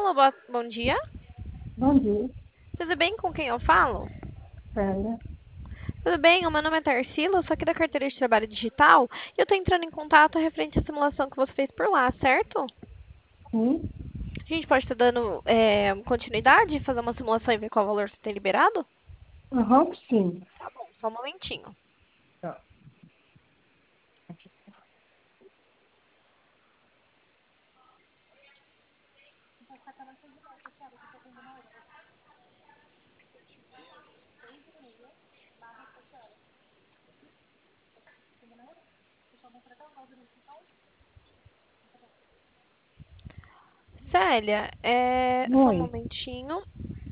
Alô, bom dia. Bom dia, Tudo bem com quem eu falo? Célia. Tudo bem, o meu nome é Tarsila, eu sou aqui da carteira de trabalho digital e eu tô entrando em contato referente à simulação que você fez por lá, certo? Sim, A gente pode estar dando continuidade, fazer uma simulação e ver qual valor você tem liberado? aham, sim. Tá bom, só um momentinho. Tá. Célia, só um Oi. momentinho.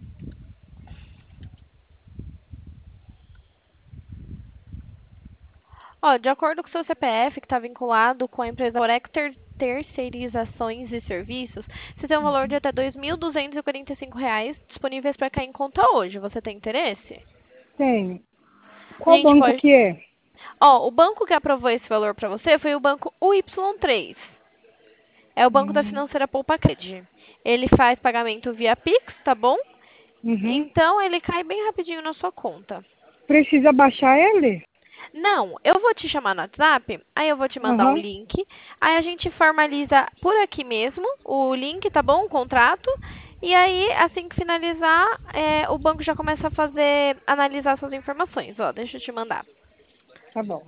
Ó, de acordo com o seu CPF, que está vinculado com a empresa Forex Terceirizações e Serviços, você tem um valor de até R$ 2.245 disponíveis para cair em conta hoje. Você tem interesse? Tem. A Qual gente banco pode. que é? Ó, o banco que aprovou esse valor para você foi o banco UY3. É o banco da Hum, financeira Poupa Cred. Ele faz pagamento via Pix, tá bom? Uhum. Então ele cai bem rapidinho na sua conta. Precisa baixar ele? Não, eu vou te chamar no WhatsApp, aí eu vou te mandar um Aham, link, aí a gente formaliza por aqui mesmo o link, tá bom? O contrato. E aí, assim que finalizar, o banco já começa a analisar suas informações. Ó, deixa eu te mandar. tá bom.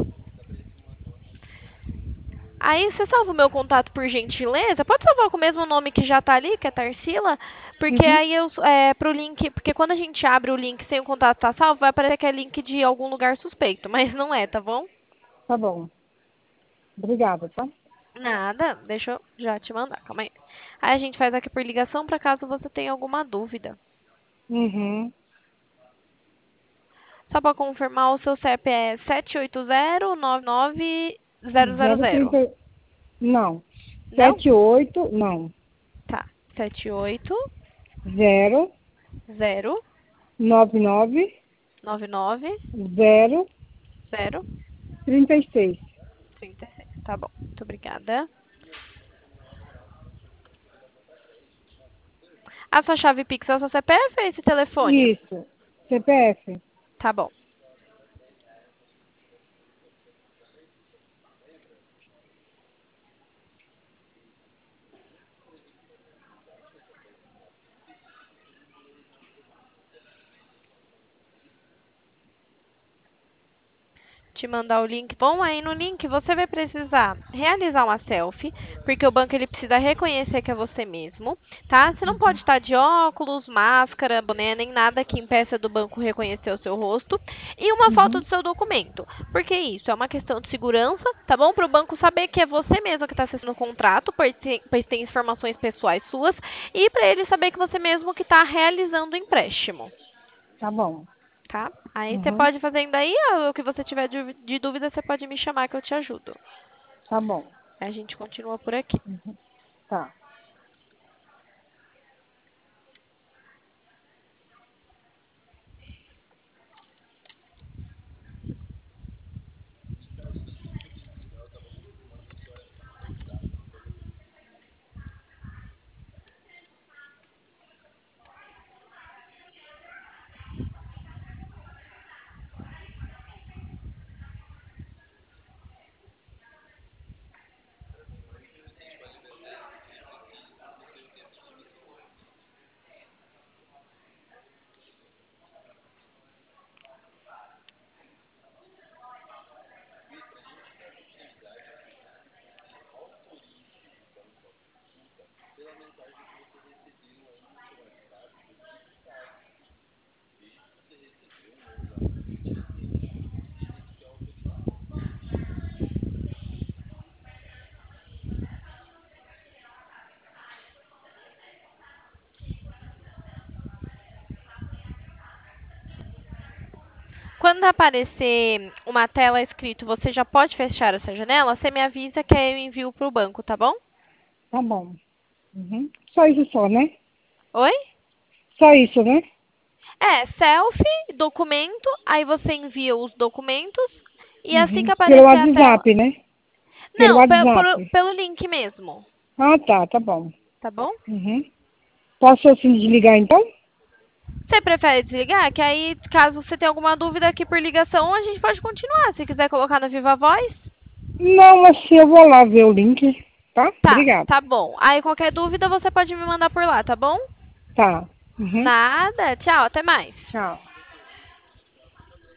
Aí você salva o meu contato por gentileza. Pode salvar com o mesmo nome que já tá ali, que é Tarsila, porque Uhum. aí pro link, porque quando a gente abre o link sem o contato tá salvo, vai aparecer que é link de algum lugar suspeito, mas não é, tá bom? Tá bom. Obrigada, tá? Nada, deixa eu já te mandar, calma aí. Aí a gente faz aqui por ligação para caso você tenha alguma dúvida. Uhum. Só para confirmar, o seu CEP é 780999000. 030. Não. Não? 78. Não. Tá. 7809900. 099 036. 36. Tá bom. Muito obrigada. A sua chave Pix é o seu CPF ou esse telefone? Isso. CPF. Tá bom. Te mandar o link. Bom, aí no link você vai precisar realizar uma selfie, porque o banco ele precisa reconhecer que é você mesmo, tá? Você não pode estar de óculos, máscara, boné, nem nada que impeça do banco reconhecer o seu rosto. E uma foto Uhum. do seu documento. Porque isso é uma questão de segurança, tá bom? Para o banco saber que é você mesmo que está acessando o contrato, pois tem informações pessoais suas, e para ele saber que você mesmo que está realizando o empréstimo. Tá bom. Tá? Aí você Uhum. pode fazendo aí, o que você tiver de dúvida, você pode me chamar que eu te ajudo. Tá bom. A gente continua por aqui. Uhum. Tá. Quando aparecer uma tela escrito você já pode fechar essa janela, você me avisa que aí eu envio para o banco, tá bom? Tá bom. Uhum. Só isso só, né? Oi? Só isso, né? Selfie, documento, aí você envia os documentos e assim que Uhum. Pelo aparecer a tela. WhatsApp, né? Pelo Não, WhatsApp. pelo link mesmo, Ah, tá, tá bom. tá bom? Uhum. Posso assim desligar então? Você prefere desligar? Que aí, caso você tenha alguma dúvida aqui por ligação, a gente pode continuar. Se quiser colocar no Viva Voz. Não, mas sim, eu vou lá ver o link, tá? Tá, Obrigada. tá bom. Aí qualquer dúvida você pode me mandar por lá, tá bom? Tá. Uhum. Nada. Tchau, até mais. Tchau.